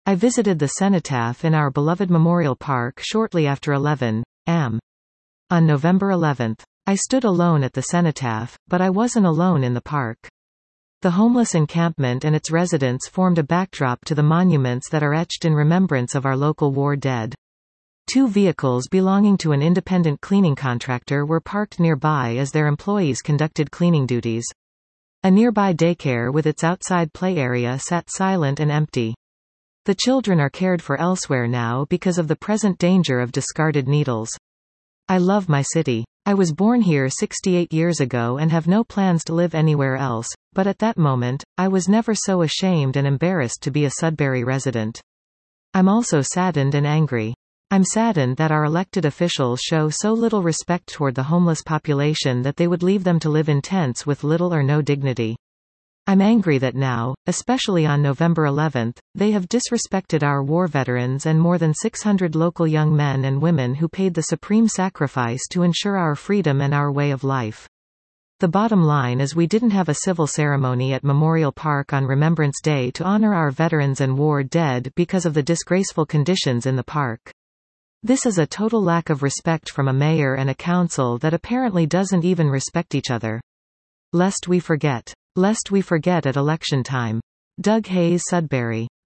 I visited the cenotaph in our beloved Memorial Park shortly after 11 am. On November 11th. I stood alone at the cenotaph, but I wasn't alone in the park. The homeless encampment and its residents formed a backdrop to the monuments that are etched in remembrance of our local war dead. 2 vehicles belonging to an independent cleaning contractor were parked nearby as their employees conducted cleaning duties. A nearby daycare with its outside play area sat silent and empty. The children are cared for elsewhere now because of the present danger of discarded needles. I love my city. I was born here 68 years ago and have no plans to live anywhere else, but at that moment, I was never so ashamed and embarrassed to be a Sudbury resident. I'm also saddened and angry. I'm saddened that our elected officials show so little respect toward the homeless population that they would leave them to live in tents with little or no dignity. I'm angry that now, especially on November 11th, they have disrespected our war veterans and more than 600 local young men and women who paid the supreme sacrifice to ensure our freedom and our way of life. The bottom line is we didn't have a civil ceremony at Memorial Park on Remembrance Day to honor our veterans and war dead because of the disgraceful conditions in the park. This is a total lack of respect from a mayor and a council that apparently doesn't even respect each other. Lest we forget. Lest we forget at election time. Doug Hayes, Sudbury.